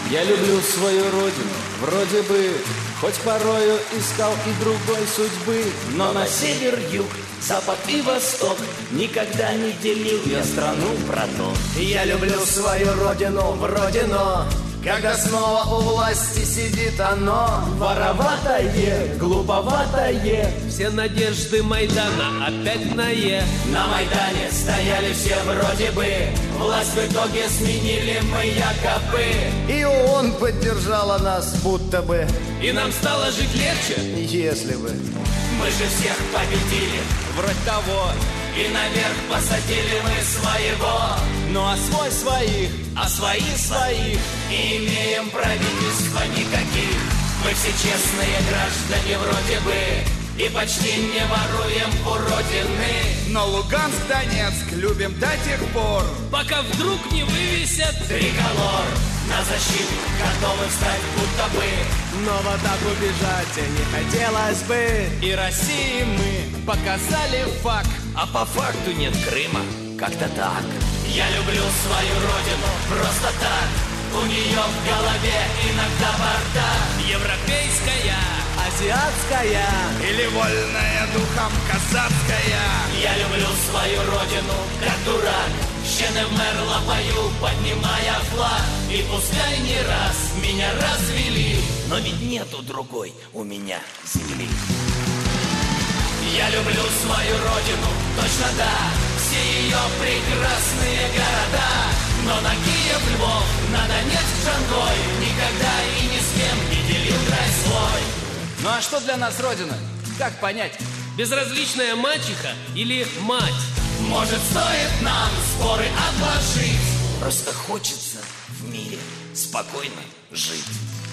Я люблю свою родину, вроде бы, хоть порою искал и другой судьбы. Но на север, юг, запад и восток никогда не делил я страну проток. Я люблю свою родину, вроде но, когда снова у власти сидит оно. Вороватое, глуповатое. Все надежды Майдана опять на «е». На Майдане стояли все вроде бы, власть в итоге сменили мы якобы. И ООН поддержала нас будто бы. И нам стало жить легче, если бы. Мы же всех победили, вроде того. и наверх посадили мы своего. Ну а свой своих, А свои своих, и имеем правительства никаких. Мы все честные граждане вроде бы, и почти не воруем у родины. Но Луганск, Донецк любим до тех пор, пока вдруг не вывесят Триколор на защиту готовы встать будто бы. Но вот так убежать не хотелось бы. и России мы показали факт. А по факту нет Крыма, как-то так. Я люблю свою родину просто так. У нее в голове иногда бардак. Европейская, Азиатская. или вольная духом казацкая. Я люблю свою родину, как дурак. Щены в мерла пою, поднимая флаг. И пускай не раз меня развели, но ведь нету другой у меня земли. Я люблю свою родину, точно да, все ее прекрасные города. Но на Киев, Львов, на Донецк, Джангой никогда и ни с кем не делил край свой. Ну а что для нас Родина? Как понять? Безразличная мачеха или мать? Может, стоит нам споры отложить? Просто хочется в мире спокойно жить.